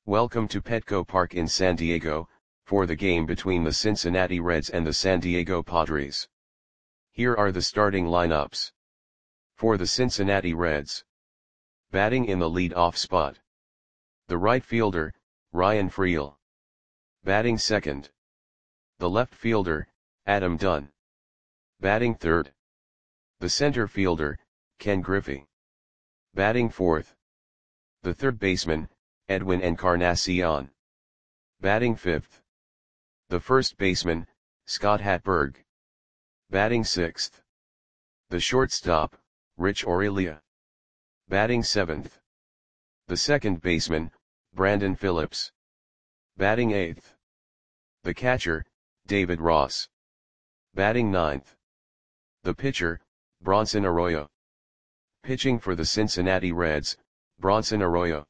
Welcome to Petco Park in San Diego, for the game between the Cincinnati Reds and the San Diego Padres. Here are the starting lineups. For the Cincinnati Reds. Batting in the lead-off spot. The right fielder, Ryan Freel. Batting second. The left fielder, Adam Dunn. Batting third. The center fielder, Ken Griffey. Batting fourth. The third baseman, Edwin Encarnacion. Batting fifth. The first baseman, Scott Hatteberg. Batting sixth. The shortstop, Rich Aurelia. Batting seventh. The second baseman, Brandon Phillips. Batting eighth. The catcher, David Ross. Batting ninth. The pitcher, Bronson Arroyo. Pitching for the Cincinnati Reds, Bronson Arroyo.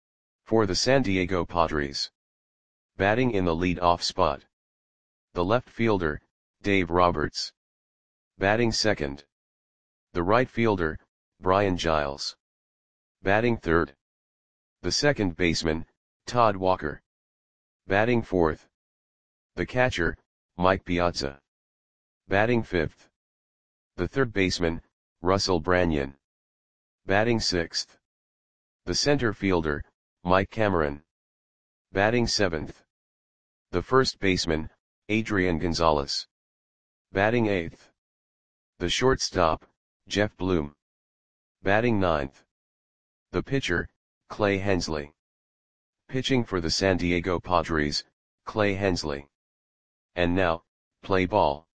For the San Diego Padres. Batting in the lead-off spot. The left fielder, Dave Roberts. Batting second. The right fielder, Brian Giles. Batting third. The second baseman, Todd Walker. Batting fourth. The catcher, Mike Piazza. Batting fifth. The third baseman, Russell Branyan. Batting sixth. The center fielder, Mike Cameron. Batting seventh. The first baseman, Adrian Gonzalez. Batting eighth. The shortstop, Jeff Bloom. Batting ninth. The pitcher, Clay Hensley. Pitching for the San Diego Padres, Clay Hensley. And now, play ball.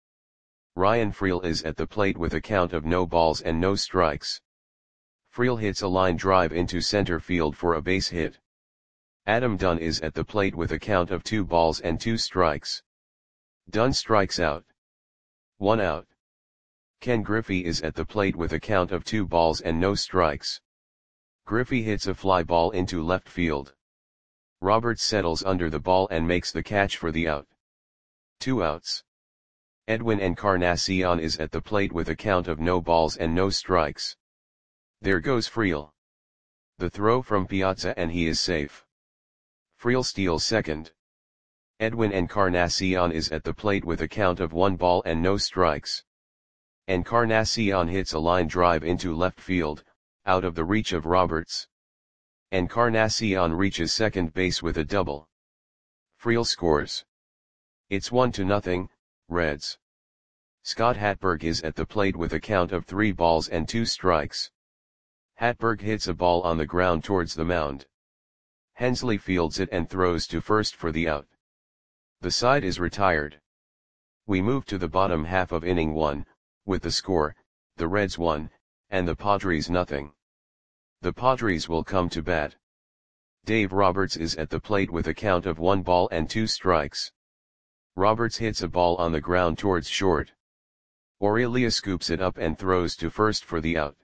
Ryan Freel is at the plate with a count of no balls and no strikes. Freel hits a line drive into center field for a base hit. Adam Dunn is at the plate with a count of 2 balls and 2 strikes. Dunn strikes out. 1 out. Ken Griffey is at the plate with a count of 2 balls and no strikes. Griffey hits a fly ball into left field. Roberts settles under the ball and makes the catch for the out. 2 outs. Edwin Encarnacion is at the plate with a count of no balls and no strikes. There goes Freel. The throw from Piazza and he is safe. Freel steals second. Edwin Encarnacion is at the plate with a count of 1 ball and no strikes. Encarnacion hits a line drive into left field, out of the reach of Roberts. Encarnacion reaches second base with a double. Freel scores. It's 1-0, Reds. Scott Hatteberg is at the plate with a count of 3 balls and 2 strikes. Hatteberg hits a ball on the ground towards the mound. Hensley fields it and throws to first for the out. The side is retired. We move to the bottom half of inning 1, with the score, the Reds 1, and the Padres 0. The Padres will come to bat. Dave Roberts is at the plate with a count of 1 ball and 2 strikes. Roberts hits a ball on the ground towards short. Aurelia scoops it up and throws to first for the out.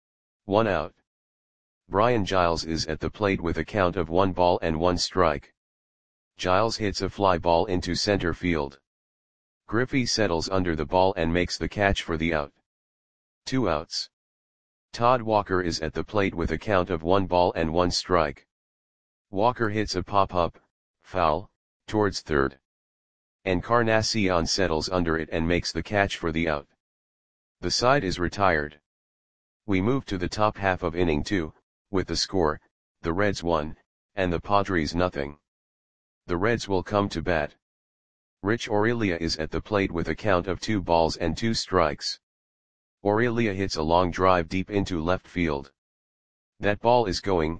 1 out. Brian Giles is at the plate with a count of 1 ball and 1 strike. Giles hits a fly ball into center field. Griffey settles under the ball and makes the catch for the out. 2 outs. Todd Walker is at the plate with a count of 1 ball and 1 strike. Walker hits a pop-up, foul, towards third. Encarnacion settles under it and makes the catch for the out. The side is retired. We move to the top half of inning 2, with the score, the Reds 1, and the Padres 0. The Reds will come to bat. Rich Aurelia is at the plate with a count of 2 balls and 2 strikes. Aurelia hits a long drive deep into left field. That ball is gone.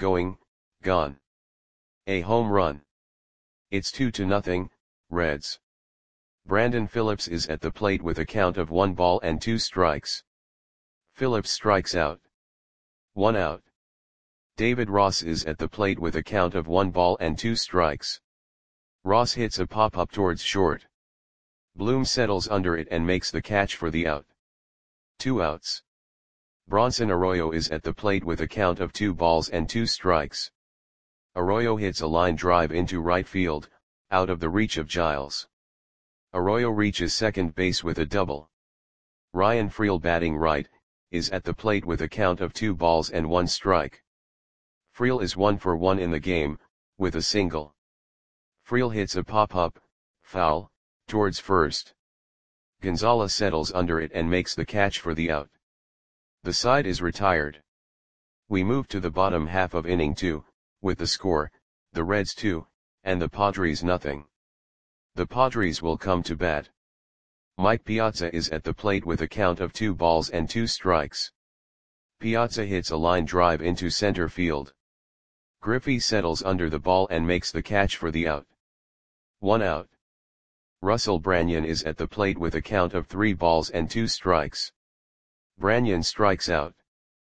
A home run. It's 2-0, Reds. Brandon Phillips is at the plate with a count of 1 ball and 2 strikes. Phillips strikes out. 1 out. David Ross is at the plate with a count of 1 ball and 2 strikes. Ross hits a pop-up towards short. Bloom settles under it and makes the catch for the out. 2 outs. Bronson Arroyo is at the plate with a count of 2 balls and 2 strikes. Arroyo hits a line drive into right field, out of the reach of Giles. Arroyo reaches second base with a double. Ryan Freel, batting right, is at the plate with a count of 2 balls and 1 strike. Freel is 1 for 1 in the game, with a single. Friel hits a pop-up, foul, towards first. Gonzalez settles under it and makes the catch for the out. The side is retired. We move to the bottom half of inning 2, with the score, the Reds 2, and the Padres nothing. The Padres will come to bat. Mike Piazza is at the plate with a count of 2 balls and 2 strikes. Piazza hits a line drive into center field. Griffey settles under the ball and makes the catch for the out. 1 out. Russell Branyan is at the plate with a count of 3 balls and 2 strikes. Branyan strikes out.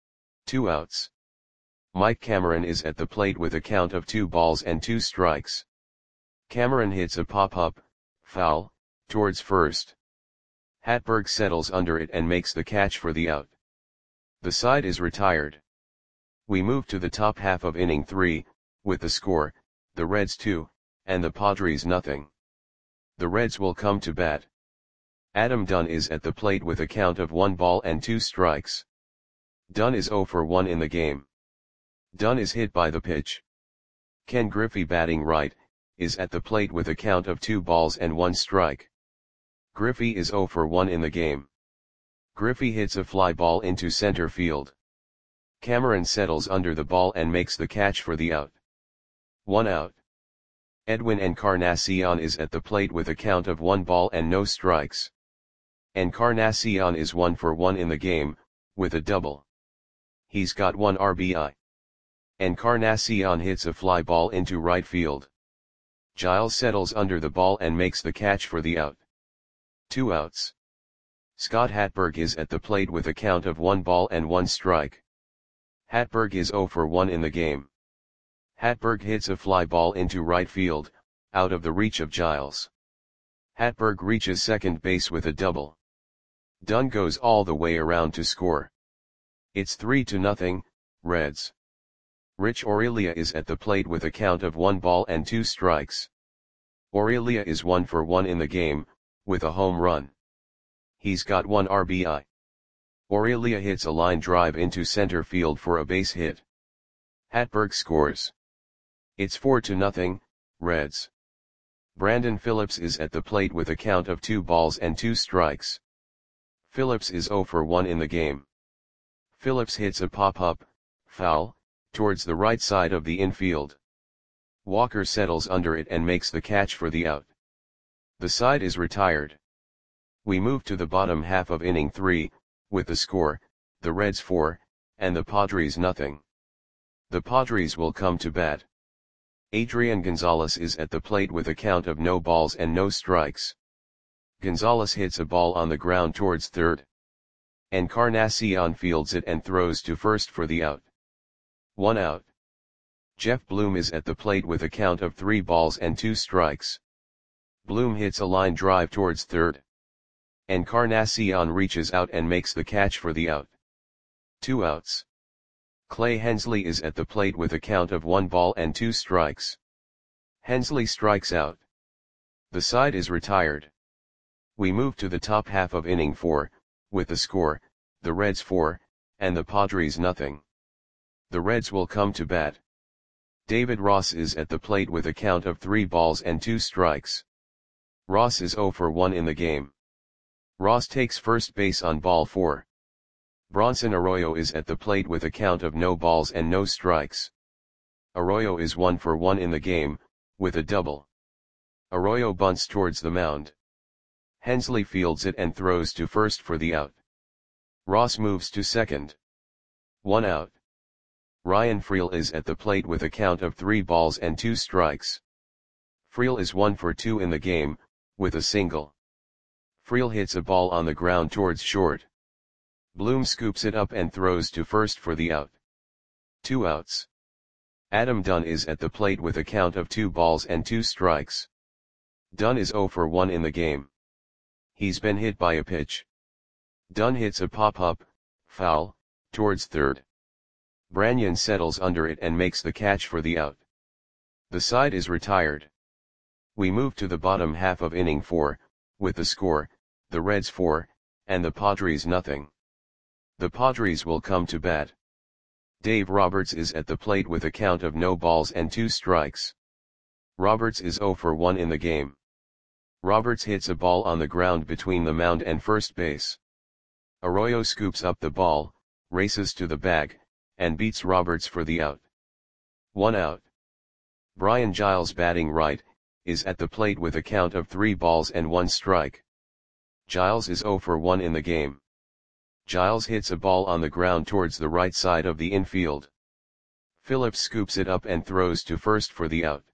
2 outs. Mike Cameron is at the plate with a count of 2 balls and 2 strikes. Cameron hits a pop-up, foul, towards first. Hatberg settles under it and makes the catch for the out. The side is retired. We move to the top half of inning 3, with the score, the Reds 2, and the Padres nothing. The Reds will come to bat. Adam Dunn is at the plate with a count of 1 ball and 2 strikes. Dunn is 0 for 1 in the game. Dunn is hit by the pitch. Ken Griffey, batting right, is at the plate with a count of 2 balls and 1 strike. Griffey is 0 for 1 in the game. Griffey hits a fly ball into center field. Cameron settles under the ball and makes the catch for the out. 1 out. Edwin Encarnacion is at the plate with a count of 1 ball and no strikes. Encarnacion is 1 for 1 in the game, with a double. He's got 1 RBI. Encarnacion hits a fly ball into right field. Giles settles under the ball and makes the catch for the out. 2 outs. Scott Hatberg is at the plate with a count of 1 ball and 1 strike. Hatberg is 0 for 1 in the game. Hatberg hits a fly ball into right field, out of the reach of Giles. Hatberg reaches second base with a double. Dunn goes all the way around to score. It's 3-0, Reds. Rich Aurelia is at the plate with a count of 1 ball and 2 strikes. Aurelia is 1 for 1 in the game, with a home run. He's got 1 RBI. Aurelia hits a line drive into center field for a base hit. Hatberg scores. It's 4-0, Reds. Brandon Phillips is at the plate with a count of 2 balls and 2 strikes. Phillips is 0 for 1 in the game. Phillips hits a pop-up, foul, towards the right side of the infield. Walker settles under it and makes the catch for the out. The side is retired. We move to the bottom half of inning 3, with the score, the Reds 4, and the Padres nothing. The Padres will come to bat. Adrian Gonzalez is at the plate with a count of no balls and no strikes. Gonzalez hits a ball on the ground towards third. Encarnacion fields it and throws to first for the out. 1 out. Jeff Bloom is at the plate with a count of 3 balls and 2 strikes. Bloom hits a line drive towards third. Encarnacion reaches out and makes the catch for the out. 2 outs. Clay Hensley is at the plate with a count of 1 ball and 2 strikes. Hensley strikes out. The side is retired. We move to the top half of inning 4, with the score, the Reds 4, and the Padres nothing. The Reds will come to bat. David Ross is at the plate with a count of 3 balls and 2 strikes. Ross is 0 for 1 in the game. Ross takes first base on ball 4. Bronson Arroyo is at the plate with a count of no balls and no strikes. Arroyo is 1 for 1 in the game, with a double. Arroyo bunts towards the mound. Hensley fields it and throws to first for the out. Ross moves to second. 1 out. Ryan Friel is at the plate with a count of 3 balls and 2 strikes. Friel is 1 for 2 in the game, with a single. Friel hits a ball on the ground towards short. Bloom scoops it up and throws to first for the out. 2 outs. Adam Dunn is at the plate with a count of 2 balls and 2 strikes. Dunn is 0 for 1 in the game. He's been hit by a pitch. Dunn hits a pop-up, foul, towards third. Branyan settles under it and makes the catch for the out. The side is retired. We move to the bottom half of inning 4, with the score, the Reds 4, and the Padres nothing. The Padres will come to bat. Dave Roberts is at the plate with a count of no balls and 2 strikes. Roberts is 0 for 1 in the game. Roberts hits a ball on the ground between the mound and first base. Arroyo scoops up the ball, races to the bag, and beats Roberts for the out. 1 out. Brian Giles, batting right, is at the plate with a count of 3 balls and 1 strike. Giles is 0 for 1 in the game. Giles hits a ball on the ground towards the right side of the infield. Phillips scoops it up and throws to first for the out.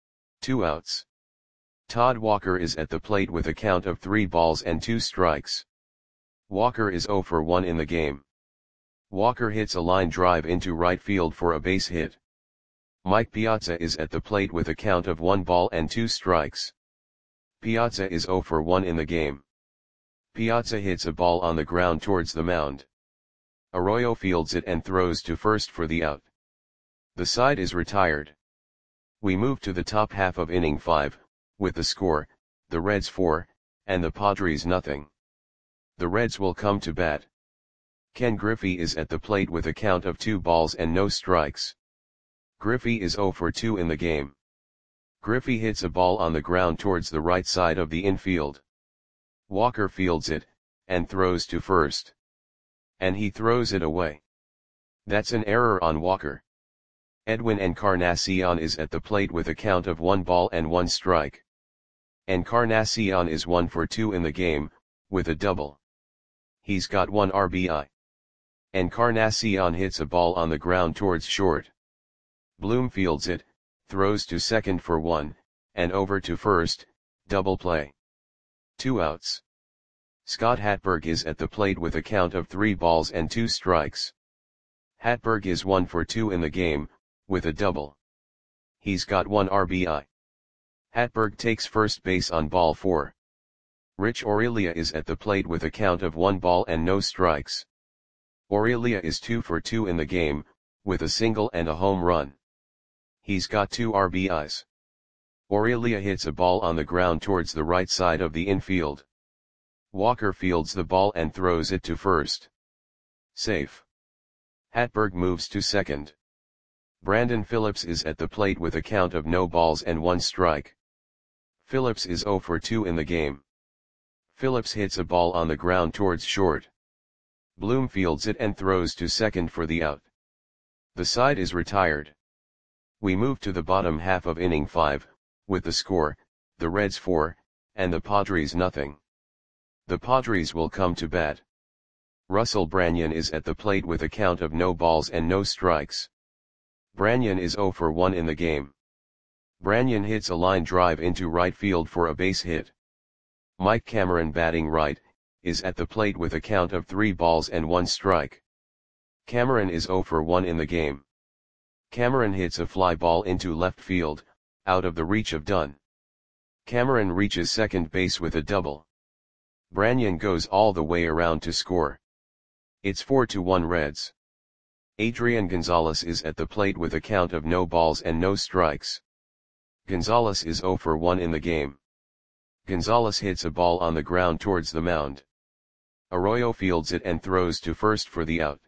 2 outs. Todd Walker is at the plate with a count of 3 balls and 2 strikes. Walker is 0 for 1 in the game. Walker hits a line drive into right field for a base hit. Mike Piazza is at the plate with a count of 1 ball and 2 strikes. Piazza is 0 for 1 in the game. Piazza hits a ball on the ground towards the mound. Arroyo fields it and throws to first for the out. The side is retired. We move to the top half of inning 5, with the score, the Reds 4, and the Padres nothing. The Reds will come to bat. Ken Griffey is at the plate with a count of 2 balls and no strikes. Griffey is 0 for 2 in the game. Griffey hits a ball on the ground towards the right side of the infield. Walker fields it, and throws to first. And he throws it away. That's an error on Walker. Edwin Encarnacion is at the plate with a count of 1 ball and 1 strike. Encarnacion is 1 for 2 in the game, with a double. He's got 1 RBI. Encarnacion hits a ball on the ground towards short. Bloom fields it, throws to second for 1, and over to first, double play. 2 outs. Scott Hatberg is at the plate with a count of 3 balls and 2 strikes. Hatberg is 1 for 2 in the game, with a double. He's got 1 RBI. Hatberg takes first base on ball 4. Rich Aurelia is at the plate with a count of 1 ball and no strikes. Aurelia is 2 for 2 in the game, with a single and a home run. He's got 2 RBIs. Aurelia hits a ball on the ground towards the right side of the infield. Walker fields the ball and throws it to first. Safe. Hatberg moves to second. Brandon Phillips is at the plate with a count of no balls and 1 strike. Phillips is 0 for 2 in the game. Phillips hits a ball on the ground towards short. Bloom fields it and throws to second for the out. The side is retired. We move to the bottom half of inning 5, with the score, the Reds 4, and the Padres nothing. The Padres will come to bat. Russell Branyan is at the plate with a count of no balls and no strikes. Branyan is 0 for 1 in the game. Branyan hits a line drive into right field for a base hit. Mike Cameron, batting right, is at the plate with a count of 3 balls and 1 strike. Cameron is 0 for 1 in the game. Cameron hits a fly ball into left field, out of the reach of Dunn. Cameron reaches second base with a double. Branyan goes all the way around to score. It's 4-1 Reds. Adrian Gonzalez is at the plate with a count of no balls and no strikes. Gonzalez is 0 for 1 in the game. Gonzalez hits a ball on the ground towards the mound. Arroyo fields it and throws to first for the out.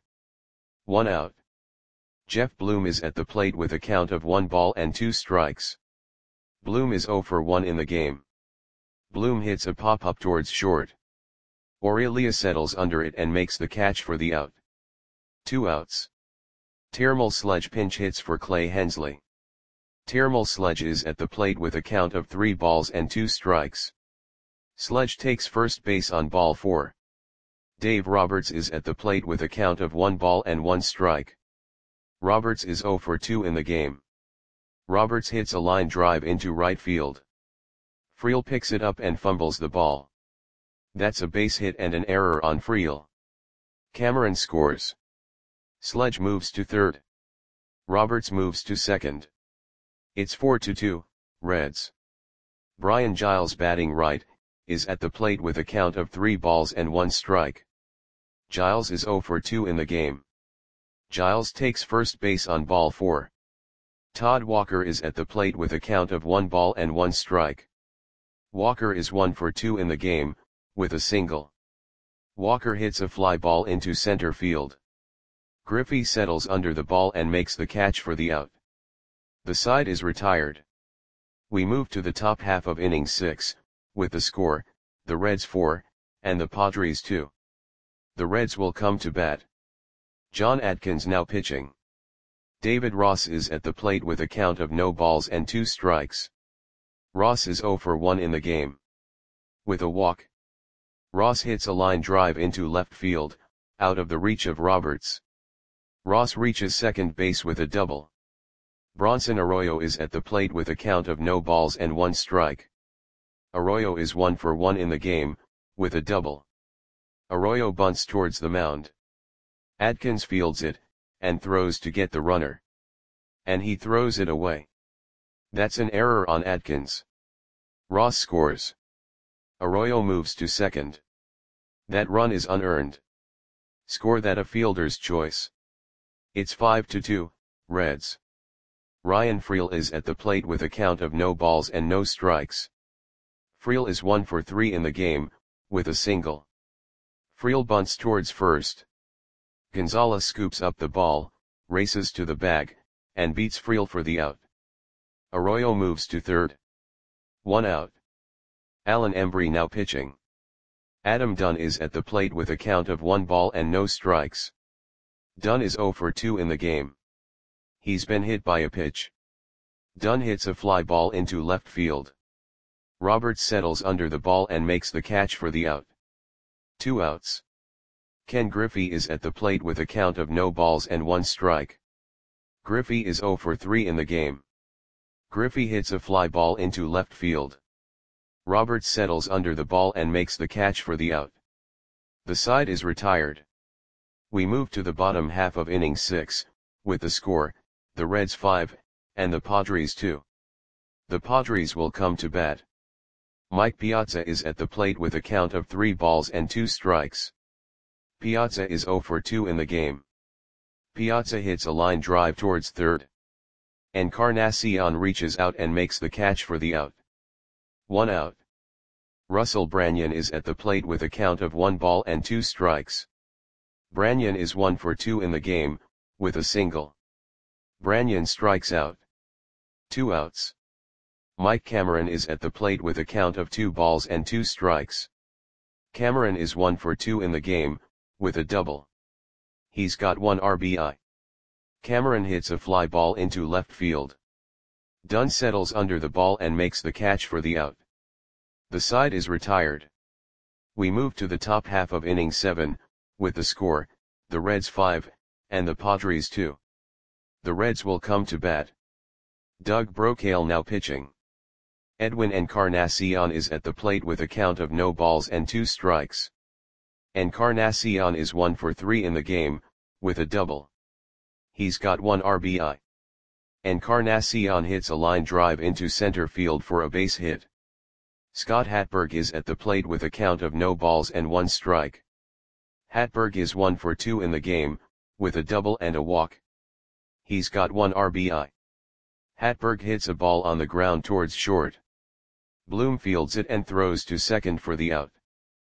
1 out. Jeff Bloom is at the plate with a count of 1 ball and 2 strikes. Bloom is 0 for 1 in the game. Bloom hits a pop-up towards short. Aurelia settles under it and makes the catch for the out. 2 outs. Termal Sledge pinch hits for Clay Hensley. Termal Sledge is at the plate with a count of 3 balls and 2 strikes. Sledge takes first base on ball 4. Dave Roberts is at the plate with a count of 1 ball and 1 strike. Roberts is 0 for 2 in the game. Roberts hits a line drive into right field. Friel picks it up and fumbles the ball. That's a base hit and an error on Friel. Cameron scores. Sledge moves to third. Roberts moves to second. It's 4-2, Reds. Brian Giles, batting right, is at the plate with a count of 3 balls and 1 strike. Giles is 0 for 2 in the game. Giles takes first base on ball 4. Todd Walker is at the plate with a count of 1 ball and 1 strike. Walker is 1 for 2 in the game, with a single. Walker hits a fly ball into center field. Griffey settles under the ball and makes the catch for the out. The side is retired. We move to the top half of inning 6, with the score, the Reds 4, and the Padres 2. The Reds will come to bat. John Adkins now pitching. David Ross is at the plate with a count of no balls and 2 strikes. Ross is 0 for 1 in the game. With a walk, Ross hits a line drive into left field, out of the reach of Roberts. Ross reaches second base with a double. Bronson Arroyo is at the plate with a count of no balls and 1 strike. Arroyo is 1 for 1 in the game, with a double. Arroyo bunts towards the mound. Adkins fields it, and throws to get the runner. And he throws it away. That's an error on Adkins. Ross scores. Arroyo moves to second. That run is unearned. Score that a fielder's choice. It's 5-2, Reds. Ryan Freel is at the plate with a count of no balls and no strikes. Freel is 1 for 3 in the game, with a single. Freel bunts towards first. Gonzalez scoops up the ball, races to the bag, and beats Freel for the out. Arroyo moves to third. 1 out. Alan Embry now pitching. Adam Dunn is at the plate with a count of 1 ball and no strikes. Dunn is 0 for 2 in the game. He's been hit by a pitch. Dunn hits a fly ball into left field. Roberts settles under the ball and makes the catch for the out. 2 outs. Ken Griffey is at the plate with a count of no balls and 1 strike. Griffey is 0 for 3 in the game. Griffey hits a fly ball into left field. Roberts settles under the ball and makes the catch for the out. The side is retired. We move to the bottom half of inning 6, with the score, the Reds 5, and the Padres 2. The Padres will come to bat. Mike Piazza is at the plate with a count of 3 balls and 2 strikes. Piazza is 0 for 2 in the game. Piazza hits a line drive towards third. Encarnacion reaches out and makes the catch for the out. 1 out. Russell Branyan is at the plate with a count of 1 ball and 2 strikes. Branyan is 1 for 2 in the game, with a single. Branyan strikes out. 2 outs. Mike Cameron is at the plate with a count of 2 balls and 2 strikes. Cameron is 1 for 2 in the game, with a double. He's got 1 RBI. Cameron hits a fly ball into left field. Dunn settles under the ball and makes the catch for the out. The side is retired. We move to the top half of inning 7, with the score, the Reds 5, and the Padres 2. The Reds will come to bat. Doug Brocail now pitching. Edwin Encarnacion is at the plate with a count of no balls and 2 strikes. Encarnacion is 1 for 3 in the game, with a double. He's got 1 RBI. Encarnacion hits a line drive into center field for a base hit. Scott Hatberg is at the plate with a count of no balls and 1 strike. Hatberg is 1 for 2 in the game, with a double and a walk. He's got 1 RBI. Hatberg hits a ball on the ground towards short. Bloom fields it and throws to second for the out.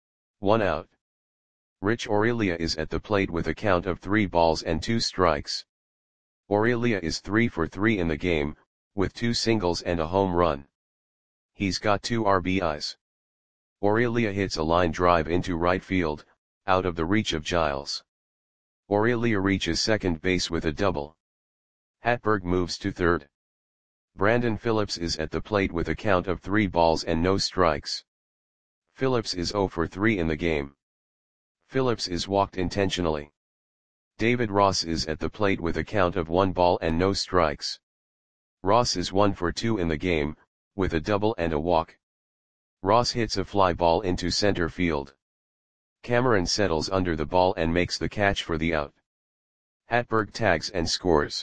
1 out. Rich Aurelia is at the plate with a count of 3 balls and 2 strikes. Aurelia is 3 for 3 in the game, with 2 singles and a home run. He's got 2 RBIs. Aurelia hits a line drive into right field, out of the reach of Giles. Aurelia reaches second base with a double. Hatberg moves to third. Brandon Phillips is at the plate with a count of 3 balls and no strikes. Phillips is 0 for 3 in the game. Phillips is walked intentionally. David Ross is at the plate with a count of 1 ball and no strikes. Ross is 1 for 2 in the game, with a double and a walk. Ross hits a fly ball into center field. Cameron settles under the ball and makes the catch for the out. Hatberg tags and scores.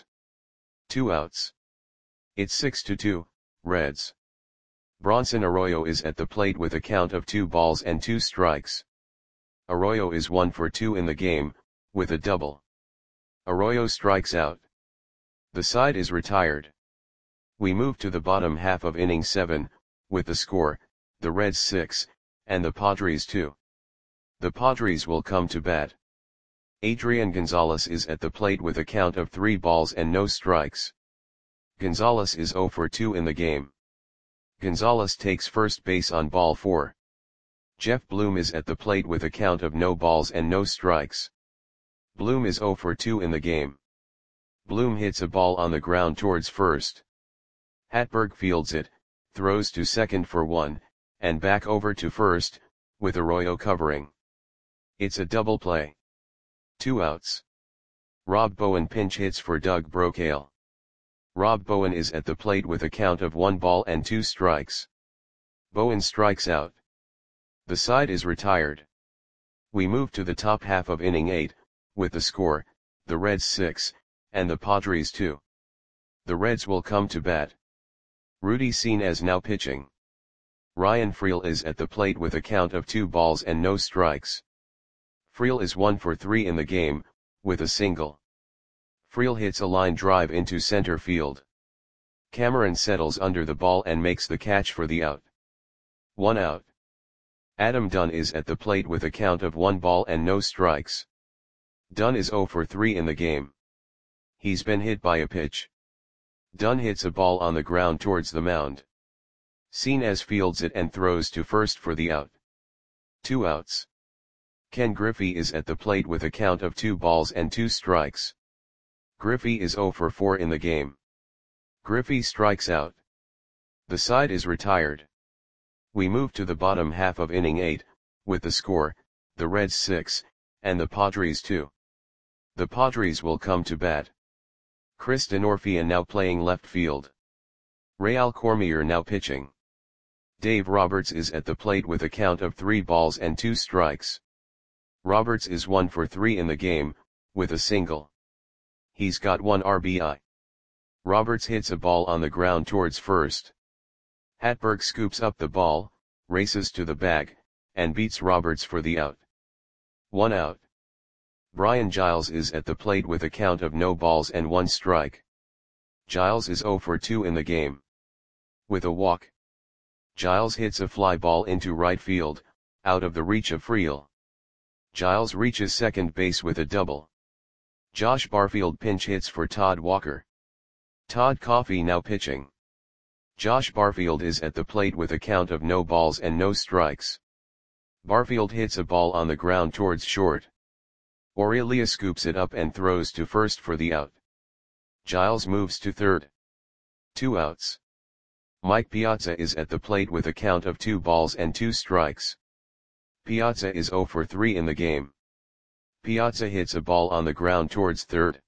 2 outs. It's 6-2, Reds. Bronson Arroyo is at the plate with a count of 2 balls and 2 strikes. Arroyo is 1 for 2 in the game, with a double. Arroyo strikes out. The side is retired. We move to the bottom half of inning 7, with the score, the Reds 6, and the Padres 2. The Padres will come to bat. Adrian Gonzalez is at the plate with a count of 3 balls and no strikes. Gonzalez is 0 for 2 in the game. Gonzalez takes first base on ball 4. Jeff Bloom is at the plate with a count of no balls and no strikes. Bloom is 0 for 2 in the game. Bloom hits a ball on the ground towards first. Hatberg fields it, throws to second for 1, and back over to first, with Arroyo covering. It's a double play. 2 outs. Rob Bowen pinch hits for Doug Brocail. Rob Bowen is at the plate with a count of 1 ball and 2 strikes. Bowen strikes out. The side is retired. We move to the top half of inning 8, with the score, the Reds 6, and the Padres 2. The Reds will come to bat. Rudy Senes now pitching. Ryan Freel is at the plate with a count of 2 balls and no strikes. Freel is 1 for 3 in the game, with a single. Freel hits a line drive into center field. Cameron settles under the ball and makes the catch for the out. 1 out. Adam Dunn is at the plate with a count of 1 ball and no strikes. Dunn is 0 for 3 in the game. He's been hit by a pitch. Dunn hits a ball on the ground towards the mound. Senes fields it and throws to first for the out. 2 outs. Ken Griffey is at the plate with a count of 2 balls and 2 strikes. Griffey is 0 for 4 in the game. Griffey strikes out. The side is retired. We move to the bottom half of inning 8, with the score, the Reds 6, and the Padres 2. The Padres will come to bat. Chris Denorfia now playing left field. Real Cormier now pitching. Dave Roberts is at the plate with a count of 3 balls and 2 strikes. Roberts is 1 for 3 in the game, with a single. He's got 1 RBI. Roberts hits a ball on the ground towards first. Hatberg scoops up the ball, races to the bag, and beats Roberts for the out. 1 out. Brian Giles is at the plate with a count of no balls and 1 strike. Giles is 0 for 2 in the game. With a walk. Giles hits a fly ball into right field, out of the reach of Freel. Giles reaches second base with a double. Josh Barfield pinch hits for Todd Walker. Todd Coffey now pitching. Josh Barfield is at the plate with a count of no balls and no strikes. Barfield hits a ball on the ground towards short. Aurelia scoops it up and throws to first for the out. Giles moves to third. 2 outs. Mike Piazza is at the plate with a count of 2 balls and 2 strikes. Piazza is 0 for 3 in the game. Piazza hits a ball on the ground towards third.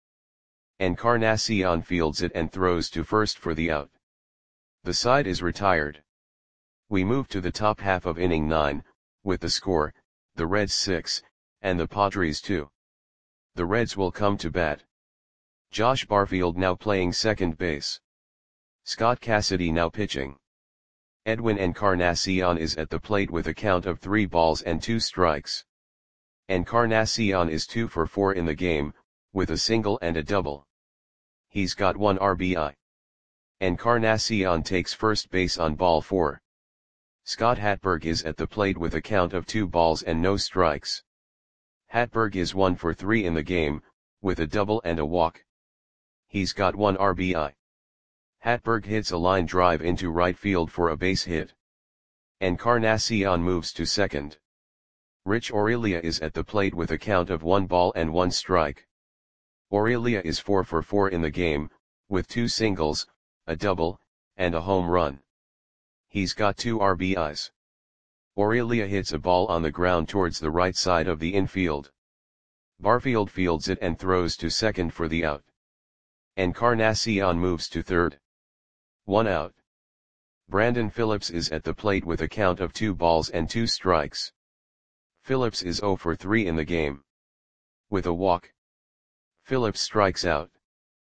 Encarnacion fields it and throws to first for the out. The side is retired. We move to the top half of inning 9, with the score, the Reds 6, and the Padres 2. The Reds will come to bat. Josh Barfield now playing second base. Scott Cassidy now pitching. Edwin Encarnacion is at the plate with a count of 3 balls and 2 strikes. Encarnacion is 2 for 4 in the game, with a single and a double. He's got 1 RBI. Encarnacion takes first base on ball 4. Scott Hatberg is at the plate with a count of 2 balls and no strikes. Hatberg is 1 for 3 in the game, with a double and a walk. He's got 1 RBI. Hatberg hits a line drive into right field for a base hit. Encarnacion moves to second. Rich Aurelia is at the plate with a count of 1 ball and 1 strike. Aurelia is 4 for 4 in the game, with 2 singles, a double, and a home run. He's got 2 RBIs. Aurelia hits a ball on the ground towards the right side of the infield. Barfield fields it and throws to second for the out. Encarnacion moves to third. 1 out. Brandon Phillips is at the plate with a count of 2 balls and 2 strikes. Phillips is 0 for 3 in the game. With a walk. Phillips strikes out.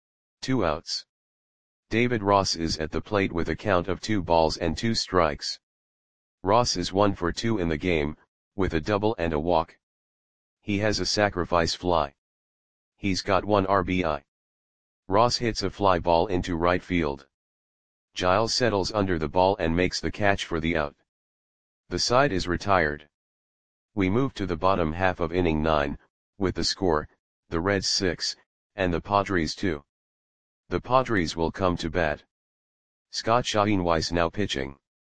2 outs. David Ross is at the plate with a count of 2 balls and 2 strikes. Ross is 1 for 2 in the game, with a double and a walk. He has a sacrifice fly. He's got 1 RBI. Ross hits a fly ball into right field. Giles settles under the ball and makes the catch for the out. The side is retired. We move to the bottom half of inning 9, with the score, the Reds 6, and the Padres 2. The Padres will come to bat. Scott Schoenweiss now pitching.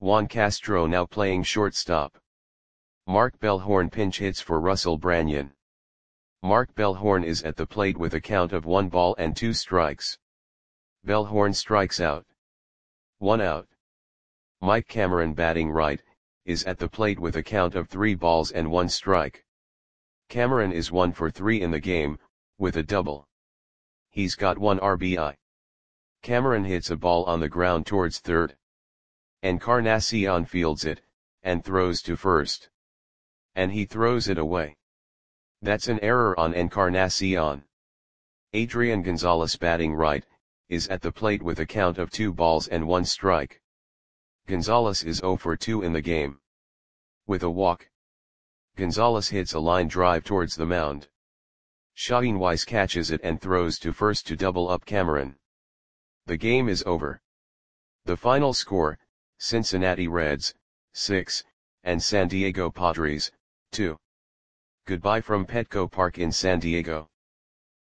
Juan Castro now playing shortstop. Mark Bellhorn pinch hits for Russell Branyan. Mark Bellhorn is at the plate with a count of 1 ball and 2 strikes. Bellhorn strikes out. 1 out. Mike Cameron batting right, is at the plate with a count of 3 balls and 1 strike. Cameron is 1 for 3 in the game, with a double. He's got 1 RBI. Cameron hits a ball on the ground towards third. Encarnacion fields it, and throws to first. And he throws it away. That's an error on Encarnacion. Adrian Gonzalez batting right, is at the plate with a count of 2 balls and 1 strike. Gonzalez is 0 for 2 in the game. With a walk. Gonzalez hits a line drive towards the mound. Shaheen Weiss catches it and throws to first to double up Cameron. The game is over. The final score, Cincinnati Reds, 6, and San Diego Padres, 2. Goodbye from Petco Park in San Diego.